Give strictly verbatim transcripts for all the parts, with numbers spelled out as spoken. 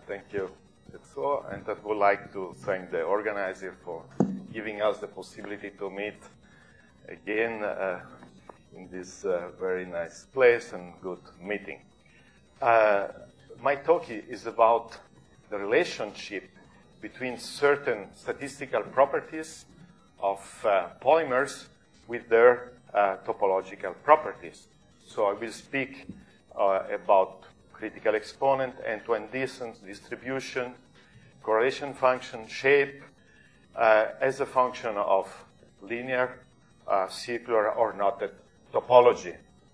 Thank you, Tetsuo. And I would like to thank the organizer for giving us the possibility to meet again uh, in this uh, very nice place and good meeting. Uh, my talk is about the relationship between certain statistical properties of uh, polymers with their uh, topological properties. So I will speak uh, about critical exponent, end-to-end distance, distribution, correlation function, shape, uh, as a function of linear, uh, circular, or knotted topology.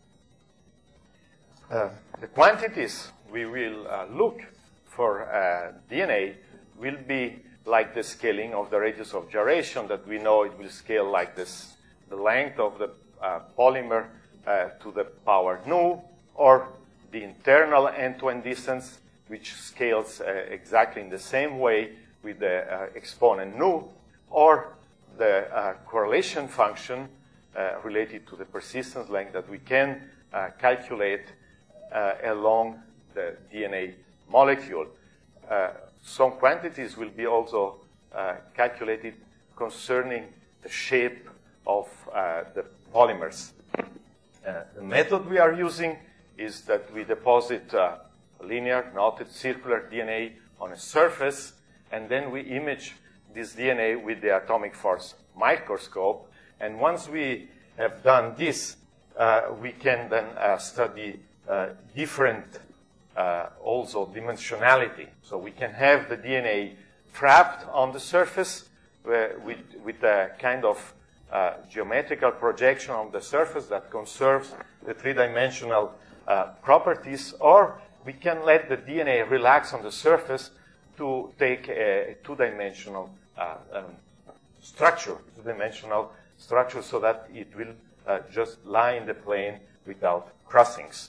Uh, the quantities we will uh, look for uh, D N A will be like the scaling of the radius of gyration that we know it will scale like this, the length of the uh, polymer uh, to the power nu, or the internal end-to-end distance, which scales uh, exactly in the same way with the uh, exponent nu, or the uh, correlation function uh, related to the persistence length that we can uh, calculate uh, along the D N A molecule. Uh, some quantities will be also uh, calculated concerning the shape of uh, the polymers. Uh, the method we are using is that we deposit uh, linear, knotted, circular D N A on a surface, and then we image this D N A with the atomic force microscope. And once we have done this, uh, we can then uh, study uh, different uh, also dimensionality. So we can have the D N A trapped on the surface uh, with, with a kind of uh, geometrical projection on the surface that conserves the three-dimensional Uh, properties, or we can let the D N A relax on the surface to take a two-dimensional uh, um, structure, two-dimensional structure, so that it will uh, just lie in the plane without crossings.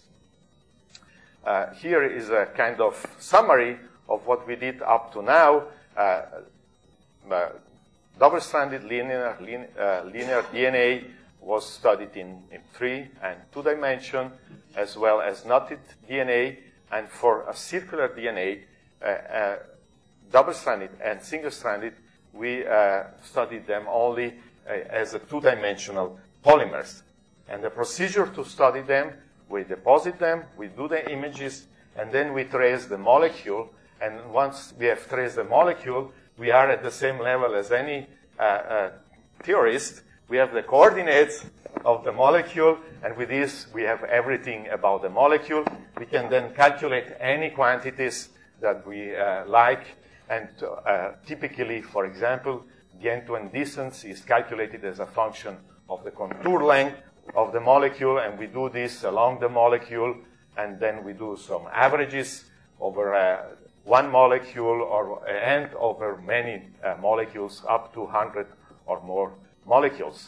Uh, here is a kind of summary of what we did up to now. Uh, uh, double-stranded linear, lin, uh, linear D N A was studied in, in three and two dimension, as well as knotted D N A. And for a circular D N A, uh, uh, double-stranded and single-stranded, we uh, studied them only uh, as a two-dimensional polymers. And the procedure to study them, we deposit them, we do the images, and then we trace the molecule. And once we have traced the molecule, we are at the same level as any uh, uh, theorist. We have the coordinates of the molecule, and with this, we have everything about the molecule. We can then calculate any quantities that we uh, like, and uh, typically, for example, the end-to-end distance is calculated as a function of the contour length of the molecule, and we do this along the molecule, and then we do some averages over uh, one molecule or and over many uh, molecules, up to one hundred or more molecules.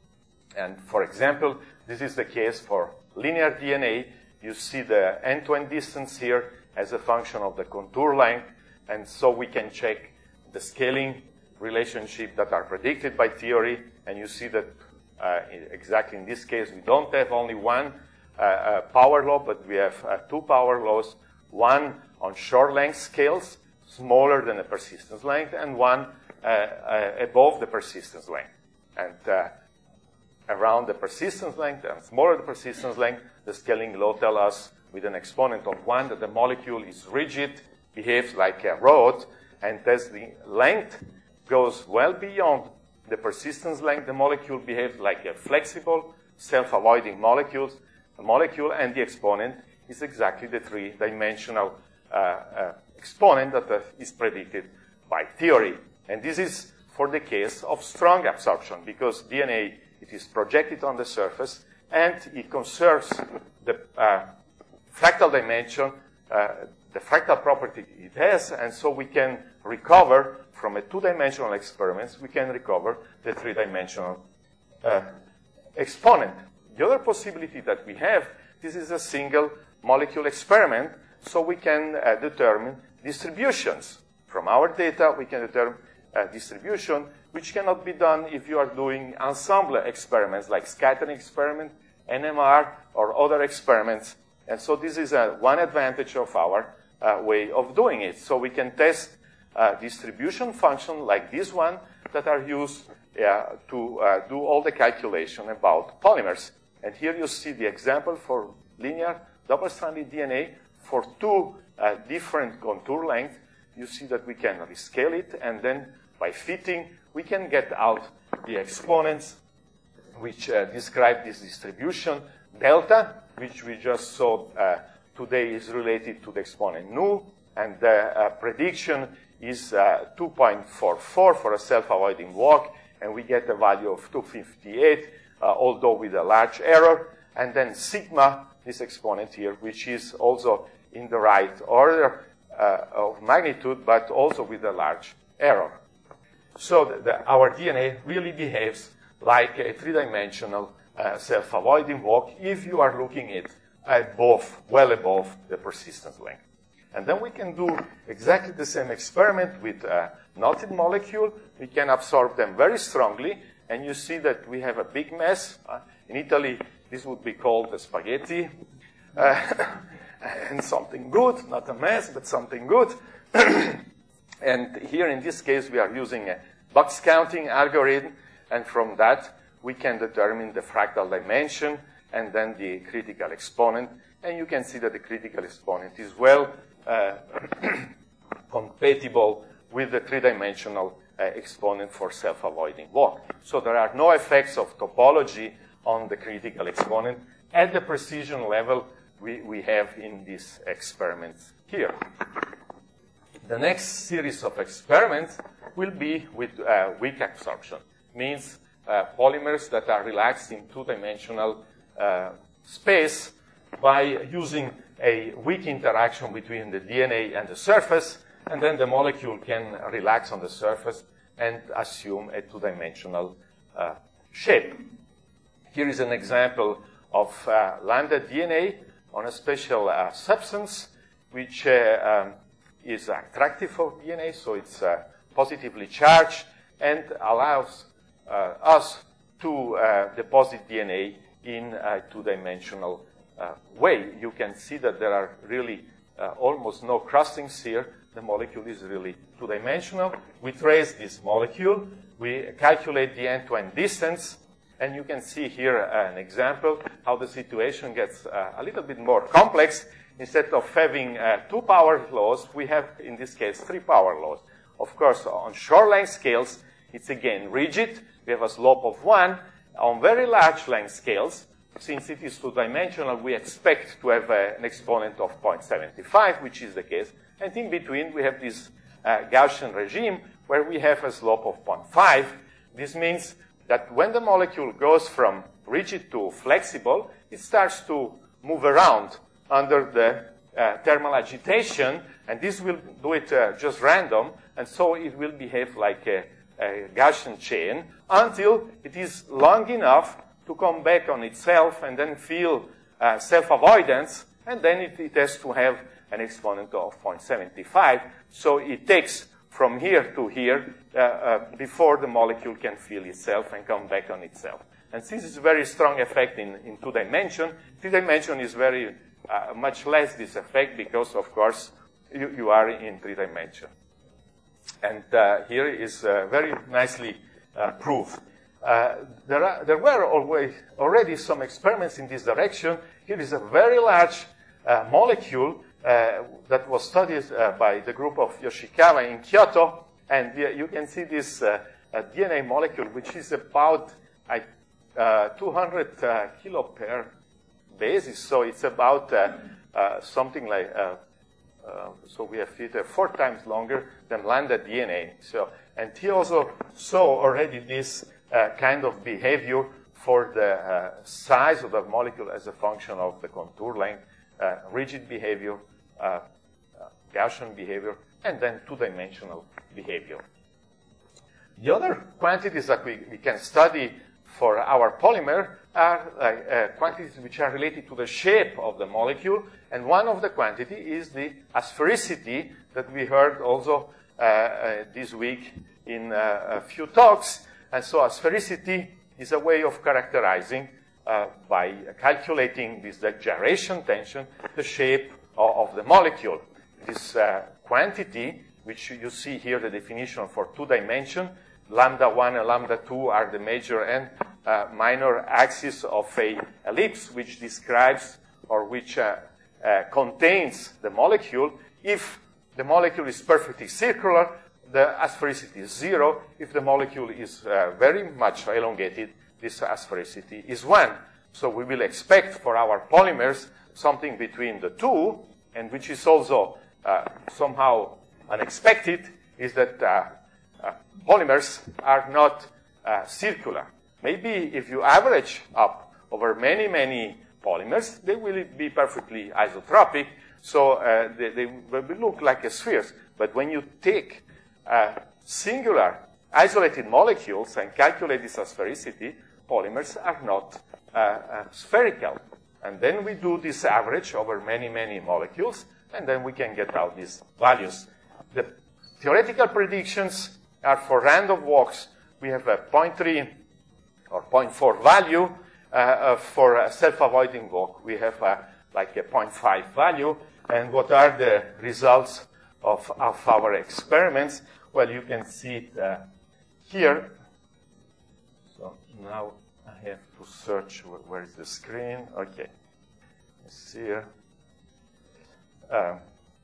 And for example, this is the case for linear D N A. You see the end-to-end distance here as a function of the contour length, and so we can check the scaling relationship that are predicted by theory, and you see that uh, exactly in this case we don't have only one uh, uh, power law, but we have uh, two power laws, one on short length scales, smaller than the persistence length, and one uh, uh, above the persistence length. And uh, around the persistence length and smaller the persistence length, the scaling law tells us with an exponent of one that the molecule is rigid, behaves like a rod, and as the length goes well beyond the persistence length, the molecule behaves like a flexible, self-avoiding molecule, a molecule, and the exponent is exactly the three-dimensional uh, uh, exponent that uh, is predicted by theory. And this is for the case of strong absorption, because D N A, it is projected on the surface, and it conserves the uh, fractal dimension, uh, the fractal property it has, and so we can recover from a two-dimensional experiment, we can recover the three-dimensional uh, exponent. The other possibility that we have, this is a single molecule experiment, so we can uh, determine distributions. From our data, we can determine Uh, distribution, which cannot be done if you are doing ensemble experiments like scattering experiment, N M R, or other experiments. And so this is uh, one advantage of our uh, uh, way of doing it. So we can test uh, distribution functions like this one that are used uh, to uh, do all the calculation about polymers. And here you see the example for linear double-stranded D N A for two uh, different contour lengths. You see that we can rescale it, and then by fitting, we can get out the exponents which uh, describe this distribution. Delta, which we just saw uh, today, is related to the exponent nu, and the uh, prediction is uh, two point four four for a self-avoiding walk, and we get a value of two fifty-eight, uh, although with a large error. And then sigma, this exponent here, which is also in the right order uh, of magnitude, but also with a large error. So the, the, our D N A really behaves like a three-dimensional uh, self-avoiding walk if you are looking at above, well above the persistence length. And then we can do exactly the same experiment with a knotted molecule. We can absorb them very strongly, and you see that we have a big mess. Uh, in Italy, this would be called a spaghetti. Uh, and something good, not a mess, but something good. And here in this case, we are using a box counting algorithm, and from that, we can determine the fractal dimension and then the critical exponent. And you can see that the critical exponent is well uh, compatible with the three-dimensional uh, exponent for self-avoiding walk. So there are no effects of topology on the critical exponent at the precision level we, we have in this experiment here. The next series of experiments will be with uh, weak absorption, means uh, polymers that are relaxed in two-dimensional uh, space by using a weak interaction between the D N A and the surface, and then the molecule can relax on the surface and assume a two-dimensional uh, shape. Here is an example of uh, lambda D N A on a special uh, substance which uh, um, is attractive for D N A, so it's uh, positively charged and allows uh, us to uh, deposit D N A in a two-dimensional uh, way. You can see that there are really uh, almost no crossings here. The molecule is really two-dimensional. We trace this molecule. We calculate the end-to-end distance. And you can see here an example how the situation gets uh, a little bit more complex. Instead of having uh, two power laws, we have, in this case, three power laws. Of course, on short length scales, it's again rigid. We have a slope of one. On very large length scales, since it is two-dimensional, we expect to have uh, an exponent of zero point seven five, which is the case. And in between, we have this uh, Gaussian regime where we have a slope of zero point five. This means that when the molecule goes from rigid to flexible, it starts to move around under the uh, thermal agitation, and this will do it uh, just random, and so it will behave like a, a Gaussian chain until it is long enough to come back on itself and then feel uh, self-avoidance, and then it, it has to have an exponent of zero point seven five. So it takes from here to here uh, uh, before the molecule can feel itself and come back on itself. And since it's a very strong effect in, in two dimension, three dimension is very uh, much less this effect because, of course, you, you are in three dimension. And uh, here is uh, very nicely uh, proved. Uh, there, are, there were always, already some experiments in this direction. Here is a very large uh, molecule uh, that was studied uh, by the group of Yoshikawa in Kyoto. And uh, you can see this uh, uh, D N A molecule, which is about uh, two hundred uh, kilo per basis. So it's about uh, uh, something like, uh, uh, so we have it uh, four times longer than lambda D N A. So, and he also saw already this Uh, kind of behavior for the uh, size of the molecule as a function of the contour length, uh, rigid behavior, uh, uh, Gaussian behavior, and then two-dimensional behavior. The other quantities that we, we can study for our polymer are uh, uh, quantities which are related to the shape of the molecule, and one of the quantity is the asphericity that we heard also uh, uh, this week in uh, a few talks. And so asphericity is a way of characterizing, uh, by calculating this gyration tension, the shape of, of the molecule. this uh, quantity, which you see here, the definition for two dimension, lambda one and lambda two are the major and uh, minor axis of a ellipse, which describes or which uh, uh, contains the molecule. If the molecule is perfectly circular, the asphericity is zero. If the molecule is uh, very much elongated, this asphericity is one. So we will expect for our polymers something between the two, and which is also uh, somehow unexpected, is that uh, uh, polymers are not uh, circular. Maybe if you average up over many, many polymers, they will be perfectly isotropic, so uh, they, they will look like spheres. But when you take uh, singular isolated molecules and calculate this asphericity, polymers are not uh, uh, spherical. And then we do this average over many, many molecules, and then we can get out these values. The theoretical predictions are for random walks. We have a zero point three or zero point four value. Uh, uh, for a self-avoiding walk, we have uh, like a zero point five value. And what are the results of, of our experiments? Well, you can see it uh, here. So now I have to search where, where is the screen. Okay, it's here. Um,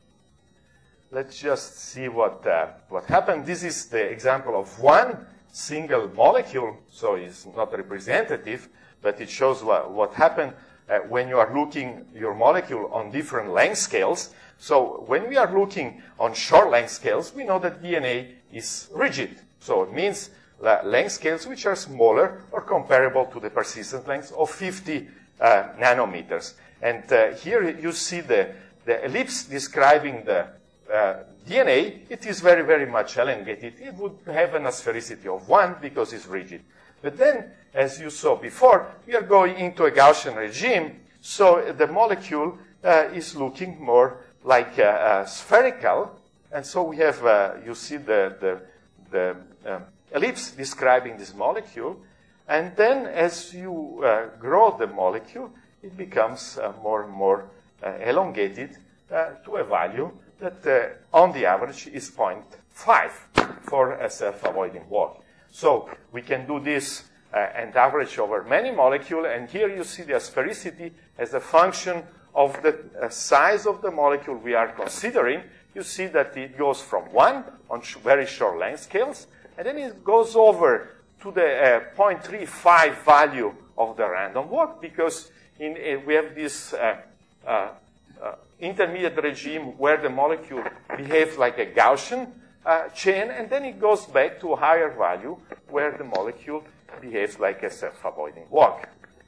let's just see what uh, what happened. This is the example of one single molecule, so it's not representative, but it shows what, what happened uh, when you are looking your molecule on different length scales. So when we are looking on short length scales, we know that D N A is rigid. So it means uh, length scales which are smaller or comparable to the persistent length of fifty uh, nanometers. And uh, here you see the, the ellipse describing the uh, D N A. It is very, very much elongated. It would have an asphericity of one because it's rigid. But then, as you saw before, we are going into a Gaussian regime, so the molecule uh, is looking more like uh, uh, spherical. And so we have, uh, you see the, the, the um, ellipse describing this molecule. And then as you uh, grow the molecule, it becomes uh, more and more uh, elongated uh, to a value that uh, on the average is zero point five for a self-avoiding walk. So we can do this uh, and average over many molecules, and here you see the asphericity as a function of the uh, size of the molecule we are considering. You see that it goes from one on sh very short length scales, and then it goes over to the uh, zero point three five value of the random walk, because in, uh, we have this uh, uh, uh, intermediate regime where the molecule behaves like a Gaussian uh, chain, and then it goes back to a higher value where the molecule behaves like a self-avoiding walk.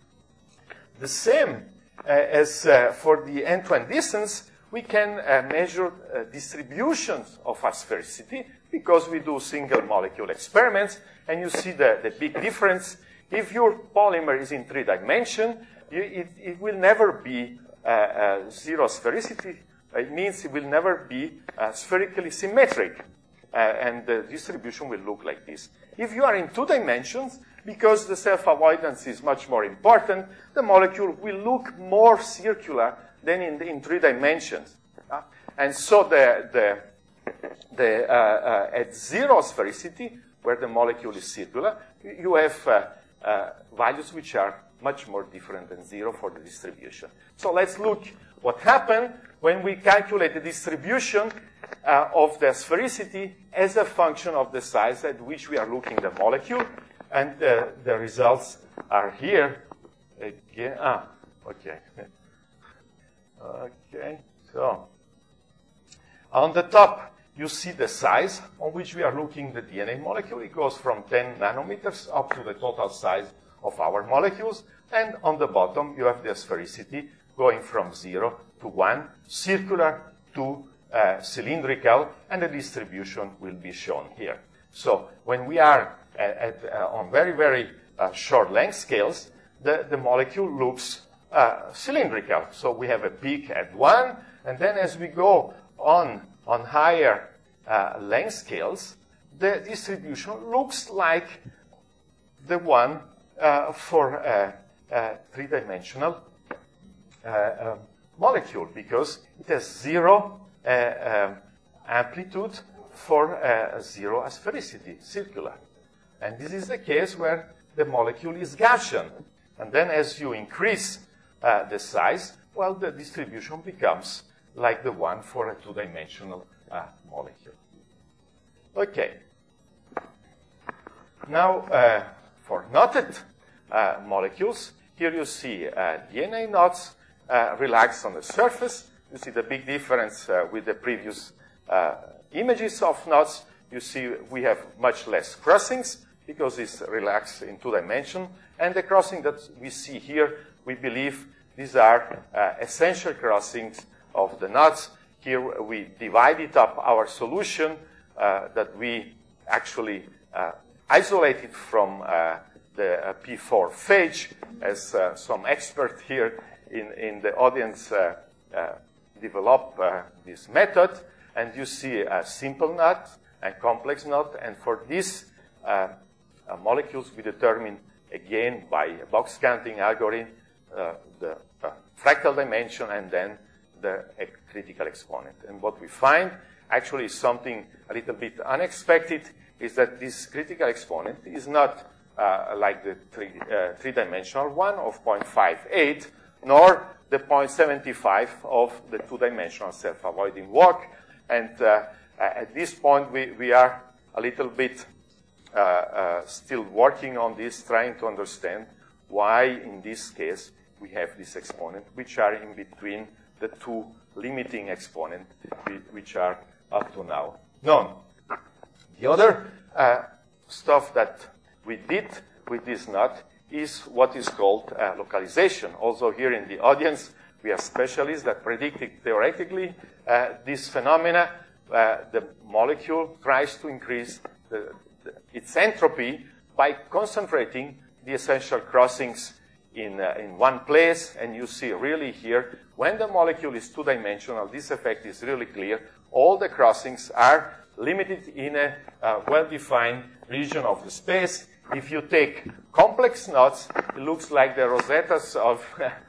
The same uh, as uh, for the end-to-end distance, we can uh, measure uh, distributions of asphericity because we do single molecule experiments, and you see the, the big difference. If your polymer is in three dimensions, it, it will never be uh, uh, zero sphericity. It means it will never be uh, spherically symmetric, uh, and the distribution will look like this. If you are in two dimensions, because the self-avoidance is much more important, the molecule will look more circular than in, in three dimensions. Uh, and so the, the, the, uh, uh, at zero sphericity, where the molecule is circular, you have uh, uh, values which are much more different than zero for the distribution. So let's look what happened when we calculate the distribution uh, of the sphericity as a function of the size at which we are looking the molecule. And uh, the results are here. Again, ah, okay. Okay, so on the top, you see the size on which we are looking the D N A molecule. It goes from ten nanometers up to the total size of our molecules. And on the bottom, you have the sphericity going from zero to one, circular to uh, cylindrical, and the distribution will be shown here. So when we are at, at, uh, on very, very uh, short length scales, the, the molecule looks uh, cylindrical. So we have a peak at one, and then as we go on on higher uh, length scales, the distribution looks like the one uh, for a, a three-dimensional uh, um, molecule, because it has zero uh, um, amplitude for uh, zero asphericity, circular. And this is the case where the molecule is Gaussian. And then as you increase uh, the size, well, the distribution becomes like the one for a two-dimensional uh, molecule. Okay. Now, uh, for knotted uh, molecules, here you see uh, D N A knots uh, relaxed on the surface. You see the big difference uh, with the previous uh, images of knots. You see we have much less crossings because it's relaxed in two dimensions. And the crossing that we see here, we believe these are uh, essential crossings of the knots. Here we divided up our solution uh, that we actually uh, isolated from uh, the uh, P four phage, as uh, some expert here in, in the audience uh, uh, developed uh, this method. And you see a simple knot and complex knot. And for these uh, uh, molecules, we determine, again, by a box counting algorithm, uh, the uh, fractal dimension and then the uh, critical exponent. And what we find actually is something a little bit unexpected, is that this critical exponent is not uh, like the three, uh, three-dimensional one of zero point five eight, nor the zero point seven five of the two-dimensional self-avoiding walk. And uh, at this point, we, we are a little bit uh, uh, still working on this, trying to understand why, in this case, we have this exponent, which are in between the two limiting exponents, which are up to now known. The other uh, stuff that we did with this knot is what is called uh, localization. Also here in the audience, we are specialists that predicted theoretically uh, this phenomena. Uh, the molecule tries to increase the, the, its entropy by concentrating the essential crossings in, uh, in one place. And you see really here, when the molecule is two-dimensional, this effect is really clear. All the crossings are limited in a uh, well-defined region of the space. If you take complex knots, it looks like the Rosettas of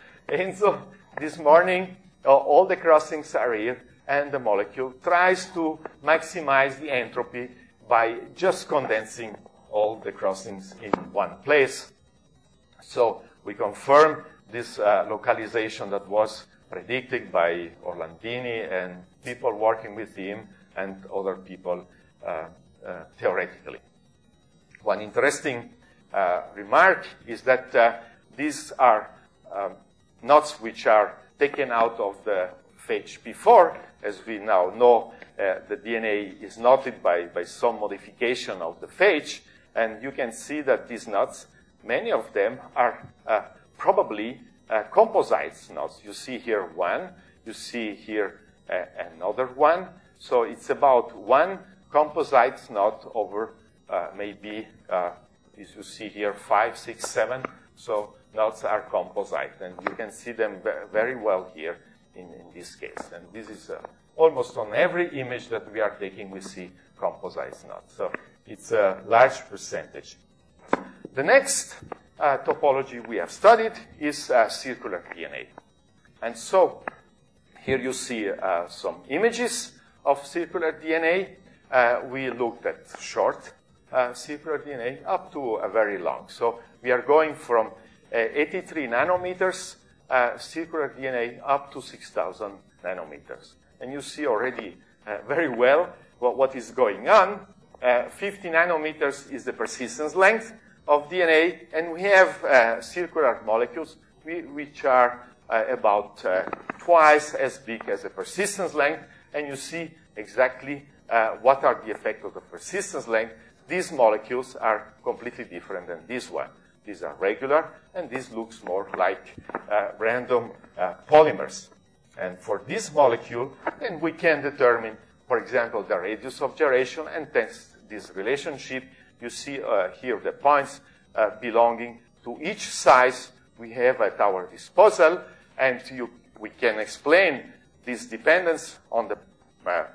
Enzo this morning. Uh, all the crossings are here, and the molecule tries to maximize the entropy by just condensing all the crossings in one place. So we confirm this uh, localization that was predicted by Orlandini and people working with him and other people uh, uh, theoretically. One interesting uh, remark is that uh, these are um, knots which are taken out of the phage P four. As we now know, uh, the D N A is knotted by, by some modification of the phage, and you can see that these knots, many of them are uh, probably uh, composites knots. You see here one, you see here uh, another one. So it's about one composite knot over uh, maybe, uh, as you see here, five, six, seven. So knots are composite, and you can see them very well here in, in this case. And this is uh, almost on every image that we are taking, we see composite knots. So it's a large percentage. The next uh, topology we have studied is uh, circular D N A. And so here you see uh, some images of circular D N A. Uh, we looked at short uh, circular D N A up to a very long. So we are going from uh, eighty-three nanometers uh, circular D N A up to six thousand nanometers. And you see already uh, very well what, what is going on. Uh, fifty nanometers is the persistence length of D N A, and we have uh, circular molecules we, which are uh, about uh, twice as big as the persistence length, and you see exactly uh, what are the effects of the persistence length. These molecules are completely different than this one. These are regular, and this looks more like uh, random uh, polymers. And for this molecule, then we can determine, for example, the radius of gyration and test this relationship. You see uh, here the points uh, belonging to each size we have at our disposal, and you, we can explain this dependence on the uh,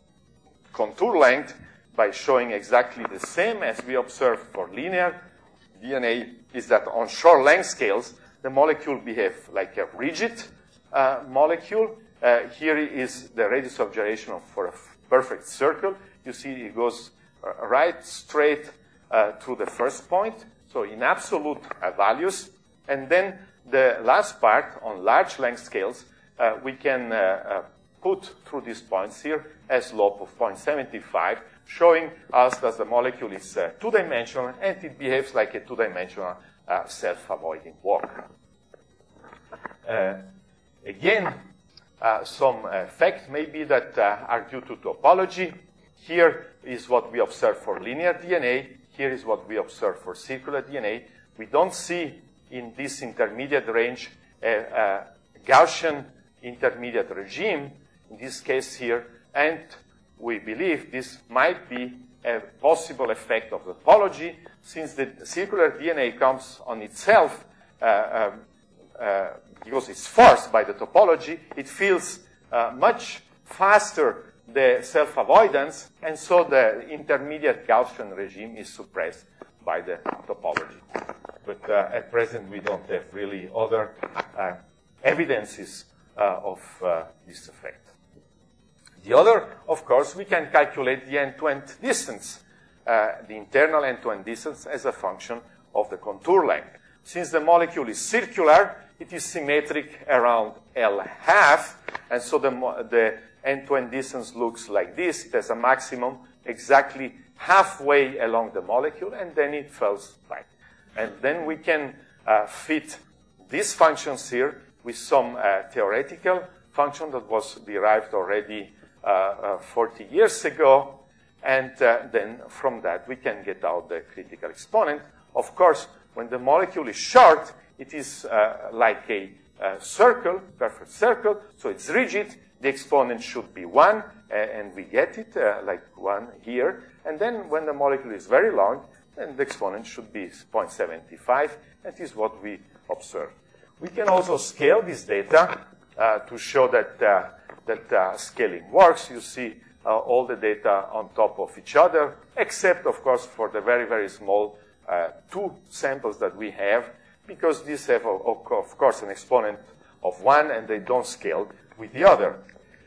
contour length by showing exactly the same as we observed for linear D N A, is that on short length scales, the molecule behaves like a rigid uh, molecule, Uh, here is the radius of gyration of, for a perfect circle. You see it goes uh, right straight uh, through the first point, so in absolute uh, values. And then the last part, on large length scales, uh, we can uh, uh, put through these points here a slope of zero point seven five, showing us that the molecule is uh, two-dimensional and it behaves like a two-dimensional uh, self-avoiding walk. Uh, again, uh, some effects maybe that uh, are due to topology. Here is what we observe for linear D N A. Here is what we observe for circular D N A. We don't see in this intermediate range a, a Gaussian intermediate regime, in this case here, and we believe this might be a possible effect of the topology, since the circular D N A comes on itself, uh, um, uh, because it's forced by the topology, it feels uh, much faster the self-avoidance, and so the intermediate Gaussian regime is suppressed by the topology. But uh, at present, we don't have really other uh, evidences uh, of uh, this effect. The other, of course, we can calculate the end-to-end distance, uh, the internal end-to-end distance as a function of the contour length. Since the molecule is circular, it is symmetric around L half, and so the, the end-to-end distance looks like this. It has a maximum exactly halfway along the molecule, and then it falls back. And then we can uh, fit these functions here with some uh, theoretical function that was derived already uh, uh, forty years ago, and uh, then from that we can get out the critical exponent. Of course, when the molecule is short, it is uh, like a uh, circle, perfect circle, so it's rigid. The exponent should be one, uh, and we get it uh, like one here. And then when the molecule is very long, then the exponent should be zero point seven five, and this is what we observe. We can also scale this data uh, to show that, uh, that uh, scaling works. You see uh, all the data on top of each other, except, of course, for the very, very small uh, two samples that we have, because these have, of course, an exponent of one, and they don't scale with the other.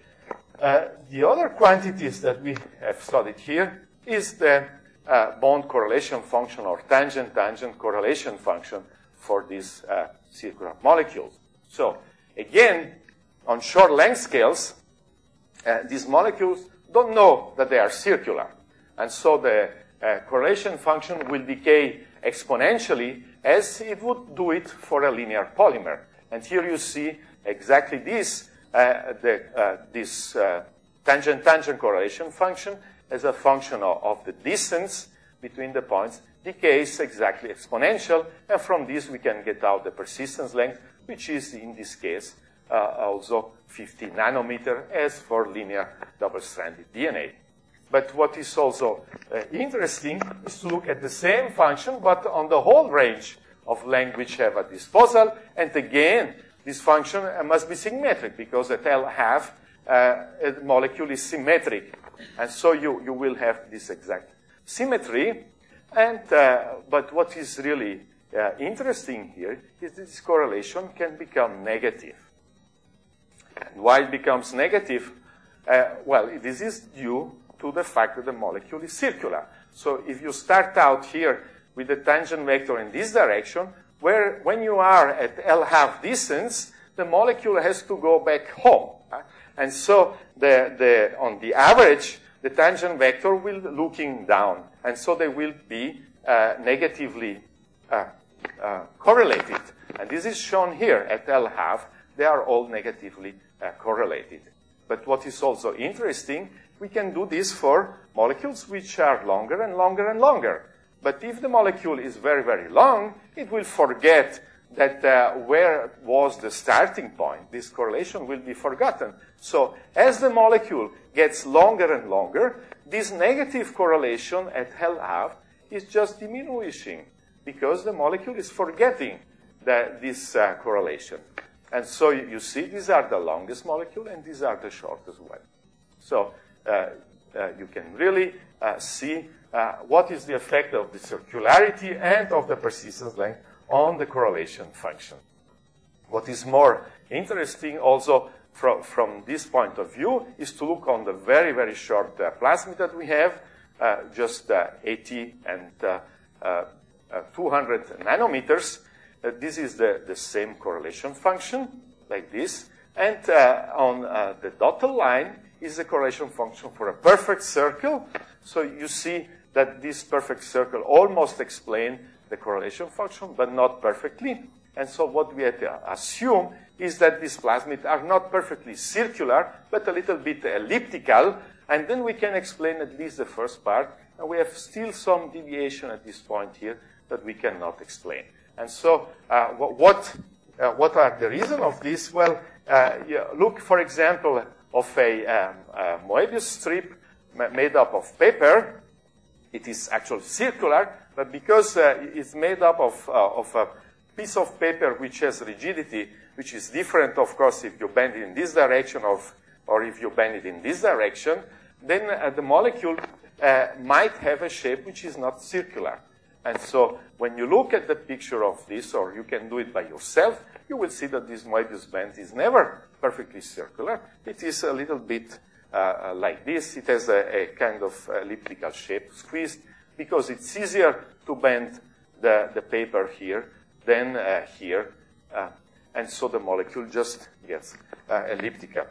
Uh, the other quantities that we have studied here is the uh, bond correlation function or tangent-tangent correlation function for these uh, circular molecules. So, again, on short length scales, uh, these molecules don't know that they are circular. And so the uh, correlation function will decay exponentially as it would do it for a linear polymer. And here you see exactly this, uh, the, uh, this uh, tangent-tangent correlation function as a function of, of the distance between the points decays exactly exponential, and from this we can get out the persistence length, which is in this case uh, also fifty nanometer as for linear double-stranded D N A. But what is also uh, interesting is to look at the same function, but on the whole range of length which have at disposal, and again, this function uh, must be symmetric, because at L half, uh, a molecule is symmetric, and so you, you will have this exact symmetry. And, uh, but what is really uh, interesting here is that this correlation can become negative. And why it becomes negative? Uh, well, this is due to the fact that the molecule is circular. So if you start out here with the tangent vector in this direction, where when you are at L half distance, the molecule has to go back home. Uh, and so the, the, on the average, the tangent vector will be looking down, and so they will be uh, negatively uh, uh, correlated. And this is shown here at L half. They are all negatively uh, correlated. But what is also interesting, we can do this for molecules which are longer and longer and longer. But if the molecule is very, very long, it will forget that uh, where was the starting point. This correlation will be forgotten. So as the molecule gets longer and longer, this negative correlation at L half is just diminishing, because the molecule is forgetting the, this uh, correlation. And so you see, these are the longest molecule, and these are the shortest one. So uh, uh, you can really uh, see uh, what is the effect of the circularity and of the persistence length on the correlation function. What is more interesting also from, from this point of view is to look on the very, very short uh, plasmid that we have, uh, just uh, eighty and uh, uh, uh, two hundred nanometers. Uh, this is the, the same correlation function, like this. And uh, on uh, the dotted line is the correlation function for a perfect circle. So you see that this perfect circle almost explains the correlation function, but not perfectly. And so what we have to assume is that these plasmids are not perfectly circular, but a little bit elliptical. And then we can explain at least the first part. And we have still some deviation at this point here that we cannot explain. And so uh, what, uh, what are the reasons of this? Well, uh, yeah, look, for example, of a, um, a Moebius strip made up of paper. It is actually circular, but because uh, it's made up of, uh, of a piece of paper which has rigidity, which is different, of course, if you bend it in this direction or, or if you bend it in this direction, then uh, the molecule uh, might have a shape which is not circular. And so when you look at the picture of this, or you can do it by yourself, you will see that this Moebius band is never perfectly circular. It is a little bit uh, like this. It has a, a kind of elliptical shape, squeezed, because it's easier to bend the, the paper here than uh, here. Uh, and so the molecule just gets uh, elliptical.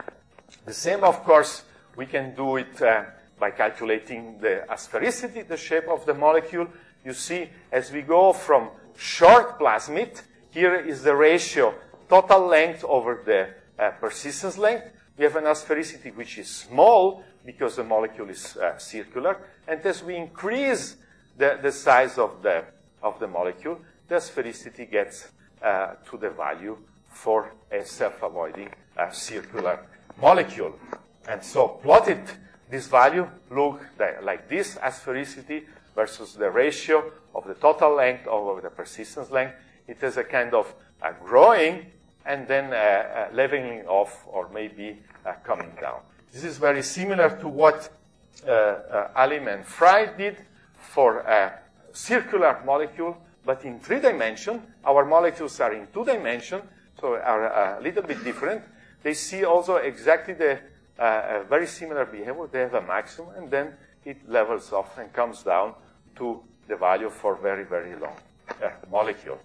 The same, of course, we can do it uh, by calculating the asphericity, the shape of the molecule. You see, as we go from short plasmid, here is the ratio total length over the uh, persistence length. We have an asphericity which is small because the molecule is uh, circular. And as we increase the, the size of the, of the molecule, the asphericity gets uh, to the value for a self-avoiding uh, circular molecule. And so plotted this value, look like this, asphericity versus the ratio of the total length over the persistence length. It has a kind of uh, growing and then uh, uh, leveling off, or maybe uh, coming down. This is very similar to what uh, uh, Alim and Fry did for a circular molecule, but in three dimensions. Our molecules are in two dimensions, so are a little bit different. They see also exactly the uh, very similar behavior. They have a maximum, and then it levels off and comes down to the value for very, very long uh, molecule.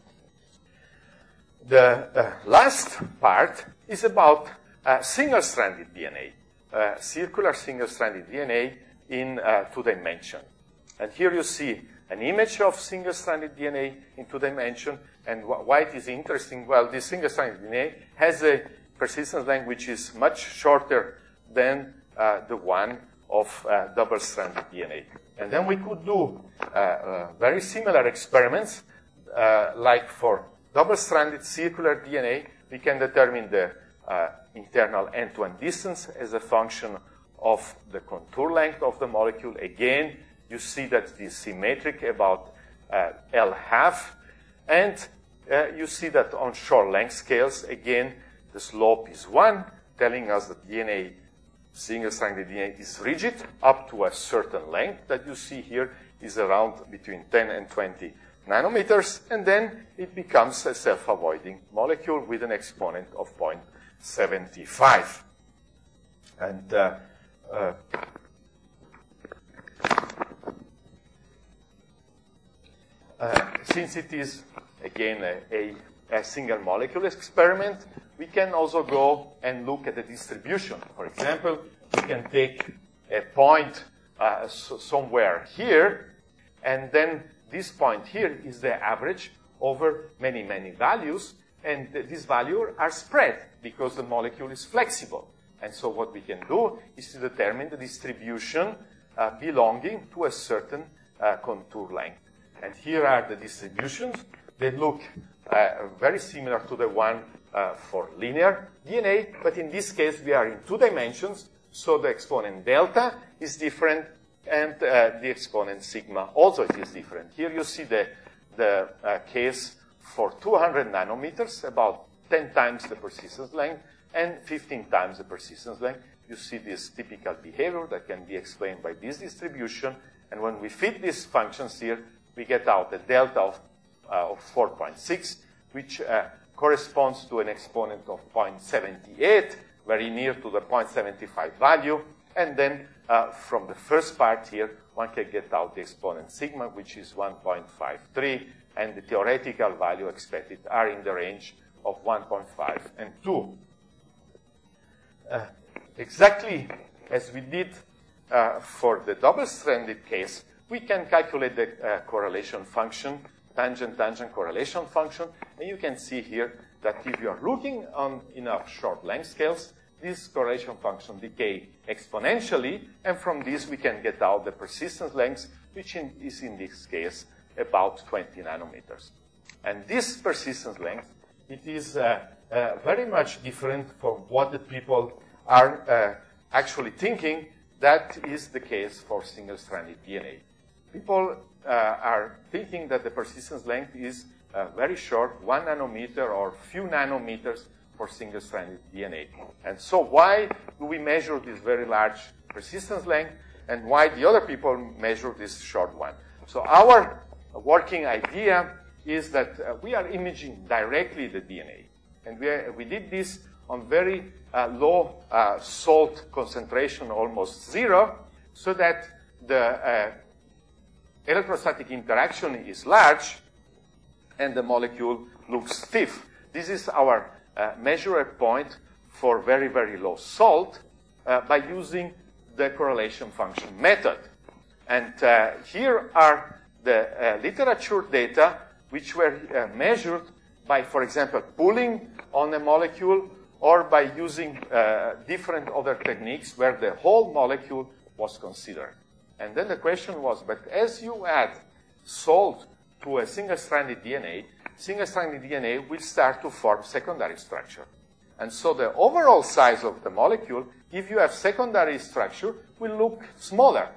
The uh, last part is about uh, single-stranded D N A, uh, circular single-stranded D N A in uh, two dimensions. And here you see an image of single-stranded D N A in two dimensions. And wh why it is interesting? Well, this single-stranded D N A has a persistence length which is much shorter than uh, the one of uh, double-stranded D N A. And then we could do uh, uh, very similar experiments, uh, like for double-stranded circular D N A, we can determine the uh, internal end-to-end distance as a function of the contour length of the molecule. Again, you see that it is symmetric about uh, L half. And uh, you see that on short length scales, again, the slope is one, telling us that D N A, single-stranded D N A, is rigid up to a certain length that you see here is around between ten and twenty nanometers, and then it becomes a self-avoiding molecule with an exponent of zero point seven five. And uh, uh, uh, since it is, again, a, a, a single molecule experiment, we can also go and look at the distribution. For example, we can take a point uh, so somewhere here, and then this point here is the average over many, many values, and th these values are spread because the molecule is flexible. And so what we can do is to determine the distribution uh, belonging to a certain uh, contour length. And here are the distributions. They look uh, very similar to the one uh, for linear D N A, but in this case we are in two dimensions, so the exponent delta is different, and uh, the exponent sigma also is different. Here you see the, the uh, case for two hundred nanometers, about ten times the persistence length, and fifteen times the persistence length. You see this typical behavior that can be explained by this distribution, and when we fit these functions here, we get out a delta of, uh, of four point six, which uh, corresponds to an exponent of zero point seven eight, very near to the zero point seven five value. And then uh, from the first part here, one can get out the exponent sigma, which is one point five three, and the theoretical value expected are in the range of one point five and two. Uh, exactly as we did uh, for the double-stranded case, we can calculate the uh, correlation function, tangent-tangent correlation function, and you can see here that if you are looking on enough short length scales, this correlation function decay exponentially, and from this we can get out the persistence length, which in, is in this case about twenty nanometers. And this persistence length, it is uh, uh, very much different from what the people are uh, actually thinking. That is the case for single-stranded D N A. People uh, are thinking that the persistence length is uh, very short, one nanometer or few nanometers for single-stranded D N A. And so why do we measure this very large persistence length, and why the other people measure this short one? So our working idea is that uh, we are imaging directly the D N A. And we, are, we did this on very uh, low uh, salt concentration, almost zero, so that the uh, electrostatic interaction is large and the molecule looks stiff. This is our uh, measure point for very, very low salt uh, by using the correlation function method. And uh, here are the uh, literature data which were uh, measured by, for example, pulling on a molecule or by using uh, different other techniques where the whole molecule was considered. And then the question was, but as you add salt to a single-stranded D N A, single-stranded D N A will start to form secondary structure. And so the overall size of the molecule, if you have secondary structure, will look smaller.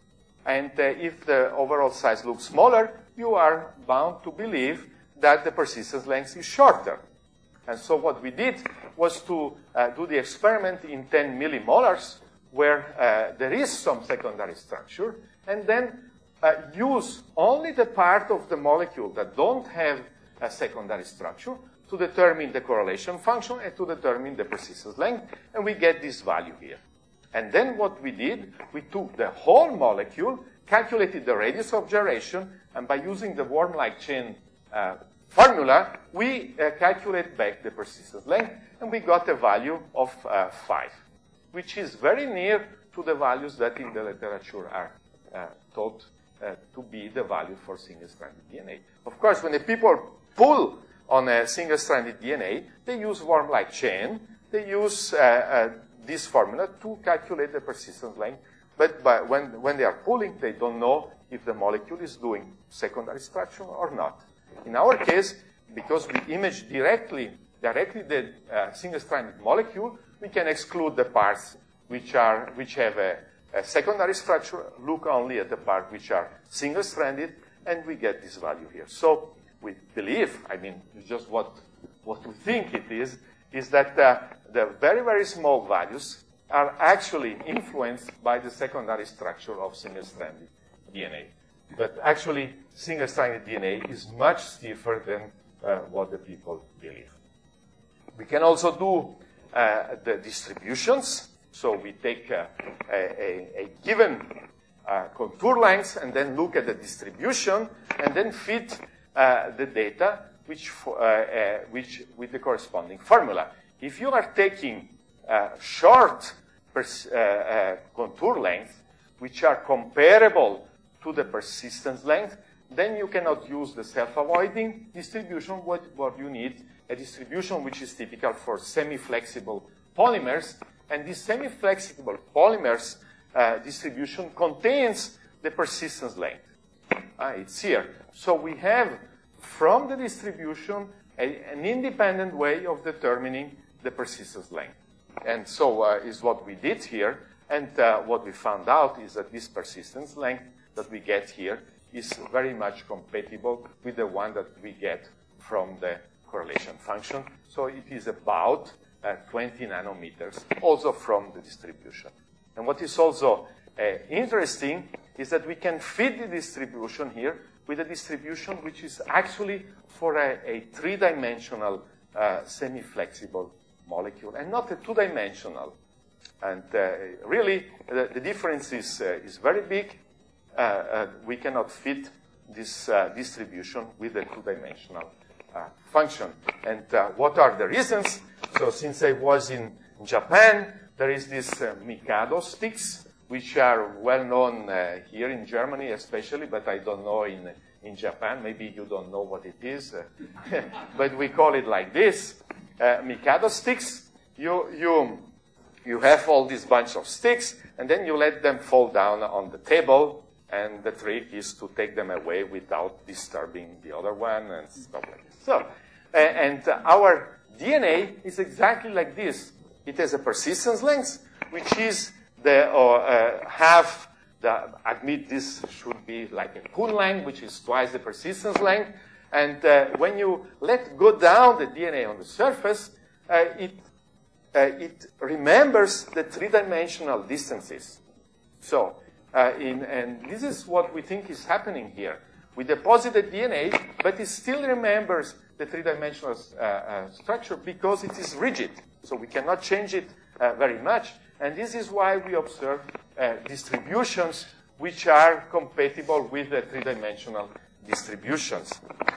And uh, if the overall size looks smaller, you are bound to believe that the persistence length is shorter. And so what we did was to uh, do the experiment in ten millimolars, where uh, there is some secondary structure, and then uh, use only the part of the molecule that don't have a secondary structure to determine the correlation function and to determine the persistence length, and we get this value here. And then what we did, we took the whole molecule, calculated the radius of gyration, and by using the worm-like chain uh, formula, we uh, calculate back the persistence length, and we got a value of uh, five, which is very near to the values that in the literature are uh, thought uh, to be the value for single-stranded D N A. Of course, when the people pull on a single-stranded D N A, they use worm-like chain. They use uh, uh, this formula to calculate the persistence length. But by, when, when they are pulling, they don't know if the molecule is doing secondary structure or not. In our case, because we image directly, directly the uh, single-stranded molecule, we can exclude the parts which, are, which have a, a secondary structure, look only at the parts which are single-stranded, and we get this value here. So we believe, I mean, it's just what, what we think it is, is that uh, the very, very small values are actually influenced by the secondary structure of single-stranded D N A. But actually, single-stranded D N A is much stiffer than uh, what the people believe. We can also do uh, the distributions. So we take uh, a, a, a given uh, contour length and then look at the distribution and then fit uh, the data which, uh, uh, which with the corresponding formula. If you are taking uh, short pers- uh, uh, contour length, which are comparable to the persistence length, then you cannot use the self-avoiding distribution. What, what you need, a distribution which is typical for semi-flexible polymers, and this semi-flexible polymers uh, distribution contains the persistence length. Uh, it's here. So we have, from the distribution, a, an independent way of determining the persistence length. And so uh, is what we did here, and uh, what we found out is that this persistence length that we get here is very much compatible with the one that we get from the correlation function. So it is about uh, twenty nanometers, also from the distribution. And what is also uh, interesting is that we can fit the distribution here with a distribution which is actually for a, a three-dimensional uh, semi-flexible molecule and not a two-dimensional. And uh, really, the, the difference is, uh, is very big. Uh, uh, we cannot fit this uh, distribution with a two-dimensional uh, function. And uh, what are the reasons? So since I was in Japan, there is this uh, Mikado sticks, which are well known uh, here in Germany especially, but I don't know in, in Japan. Maybe you don't know what it is. Uh, but we call it like this. Uh, Mikado sticks, you, you, you have all this bunch of sticks, and then you let them fall down on the table, and the trick is to take them away without disturbing the other one and stuff like this. So, uh, and uh, our D N A is exactly like this. It has a persistence length, which is the uh, uh, half, the, admit this should be like a Kuhn length, which is twice the persistence length. And uh, when you let go down the D N A on the surface, uh, it, uh, it remembers the three-dimensional distances. So, uh, in, and this is what we think is happening here. We deposited D N A, but it still remembers the three-dimensional uh, uh, structure because it is rigid. So we cannot change it uh, very much. And this is why we observe uh, distributions which are compatible with the three-dimensional distributions.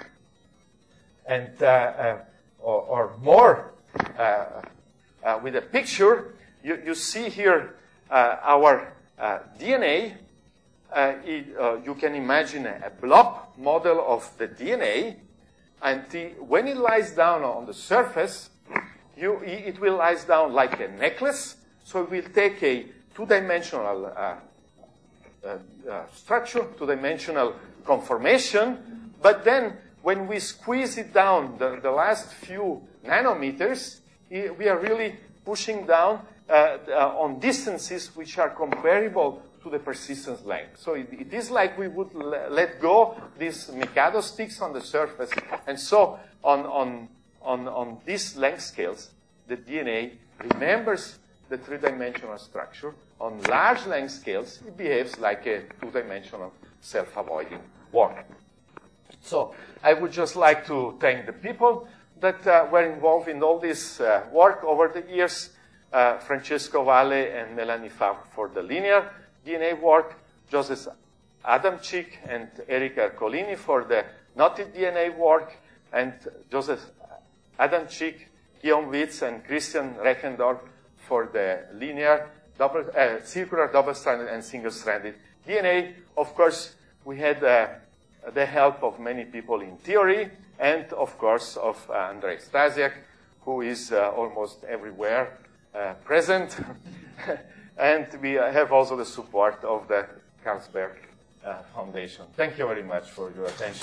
And uh, uh, or, or more, uh, uh, with a picture, you, you see here uh, our uh, D N A. Uh, it, uh, you can imagine a, a blob model of the D N A, and the, when it lies down on the surface, you, it will lie down like a necklace. So it will take a two-dimensional uh, uh, uh, structure, two-dimensional conformation, but then when we squeeze it down the, the last few nanometers, we are really pushing down uh, uh, on distances which are comparable to the persistence length. So it, it is like we would le- let go these Mikado sticks on the surface. And so on, on, on, on these length scales, the D N A remembers the three-dimensional structure. On large length scales, it behaves like a two-dimensional self-avoiding work. So I would just like to thank the people that uh, were involved in all this uh, work over the years. Uh, Francesco Valle and Melanie Favre for the linear D N A work, Joseph Adamczyk and Eric Ercolini for the knotted D N A work, and Joseph Adamczyk, Guillaume Witz, and Christian Rechendorf for the linear, double, uh, circular, double-stranded, and single-stranded D N A. Of course, we had uh, the help of many people in theory, and of course of uh, Andrei Stasiak, who is uh, almost everywhere uh, present. And we have also the support of the Carlsberg uh, Foundation. Thank you very much for your attention.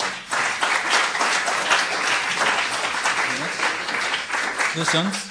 Questions?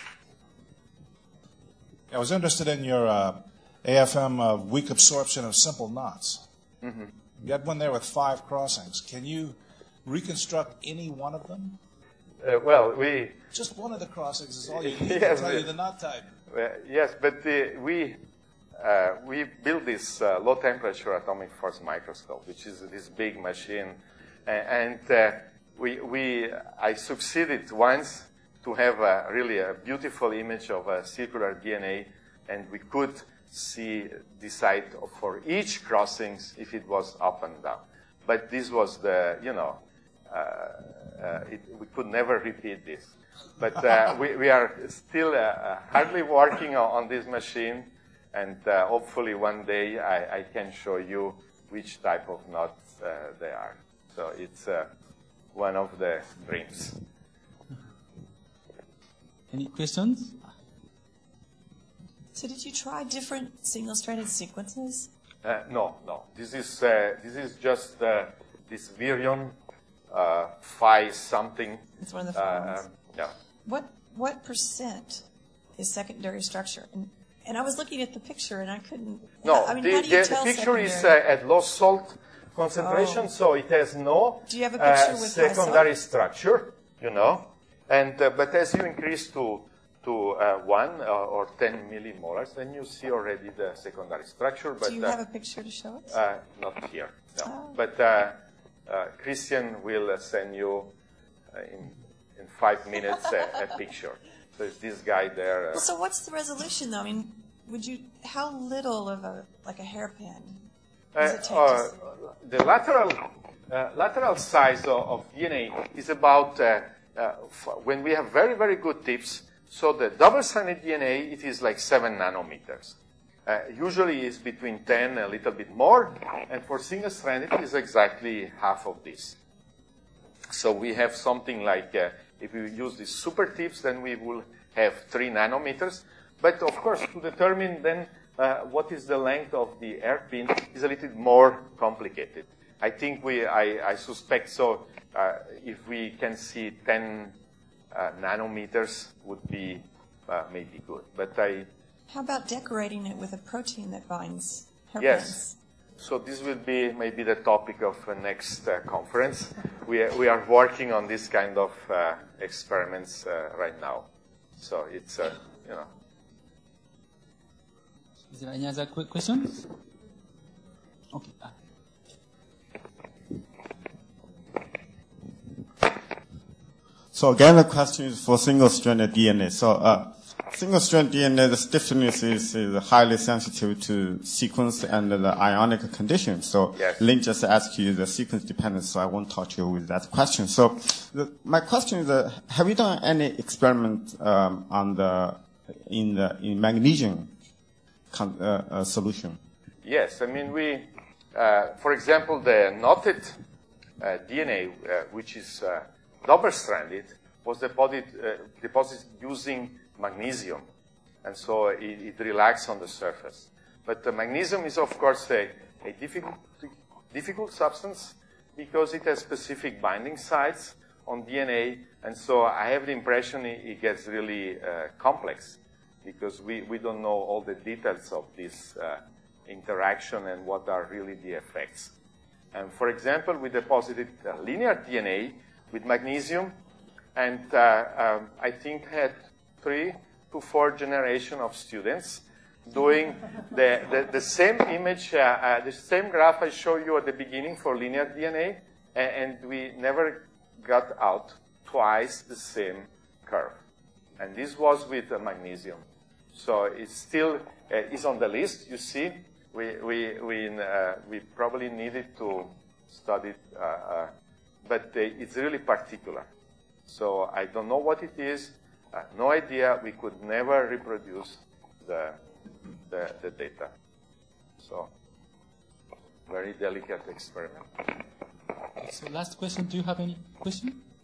I was interested in your uh, A F M uh, weak absorption of simple knots. Mm-hmm. You had one there with five crossings. Can you reconstruct any one of them? Uh, well, we... Just one of the crossings is all you need yes, to tell you the knot type. Uh, yes, but uh, we uh, we built this uh, low-temperature atomic force microscope, which is this big machine, uh, and uh, we we I succeeded once to have a, really a beautiful image of a circular D N A, and we could see decide for each crossings if it was up and down. But this was the you know uh, uh, it, we could never repeat this. But uh, we, we are still uh, hardly working on, on this machine, and uh, hopefully one day I, I can show you which type of knots uh, they are. So it's uh, one of the dreams. Any questions? So did you try different single-stranded sequences? Uh, no, no. This is uh, this is just uh, this virion uh, phi something. It's one of the uh, forms. um, yeah. What what percent is secondary structure? And, and I was looking at the picture and I couldn't. No, I mean, the, how do you the, tell the picture is uh, secondary? at low salt concentration, Oh. so it has no Do you have a picture uh, with high secondary salt? structure, you know. And uh, but as you increase to to uh, one uh, or ten millimolars, then you see already the secondary structure. But Do you uh, have a picture to show us? uh, not here, no. Oh. But uh, uh, Christian will uh, send you uh, in in in five minutes a, a picture. So it's this guy there. Uh, Well, so what's the resolution, though? I mean, would you, how little of a, like a hairpin does it take uh, to uh, the lateral uh, lateral size of, of D N A is about, uh, uh, f- when we have very, very good tips, so the double-stranded D N A, it is like seven nanometers. Uh, usually it's between ten, a little bit more, and for single-stranded it is exactly half of this. So we have something like, uh, if we use these super tips, then we will have three nanometers. But of course, to determine then uh, what is the length of the hairpin is a little more complicated. I think we, I, I suspect so, uh, if we can see ten uh, nanometers would be uh, maybe good. But I, How about decorating it with a protein that binds hairpins? yes. So this will be maybe the topic of the next uh, conference. We are, we are working on this kind of uh, experiments uh, right now. So it's, uh, you know. Is there any other quick questions? Okay. Ah. So again, the question is for single-stranded D N A. So uh, single-stranded D N A, the stiffness is, is highly sensitive to sequence and the ionic conditions. So Yes. Lynn just asked you the sequence dependence, so I won't touch you with that question. So the, my question is, uh, have you done any experiment um, on the in the in magnesium con- uh, uh, solution? Yes, I mean, we, uh, for example, the knotted uh, D N A, uh, which is uh, double-stranded, was deposited, uh, deposited using magnesium. And so it, it relaxed on the surface. But the magnesium is, of course, a, a difficult, difficult substance because it has specific binding sites on D N A. And so I have the impression it, it gets really uh, complex because we, we don't know all the details of this uh, interaction and what are really the effects. And for example, we deposited uh, linear D N A with magnesium, and uh, um, I think had three to four generation of students doing the, the, the same image, uh, uh, the same graph I showed you at the beginning for linear D N A, and, and we never got out twice the same curve. And this was with uh, magnesium. So it's still uh, is on the list, you see. We, we, we, uh, we probably needed to study it, uh, uh, but uh, it's really particular. So I don't know what it is, uh, no idea. We could never reproduce the, the, the data. So very delicate experiment. So last question, do you have any question?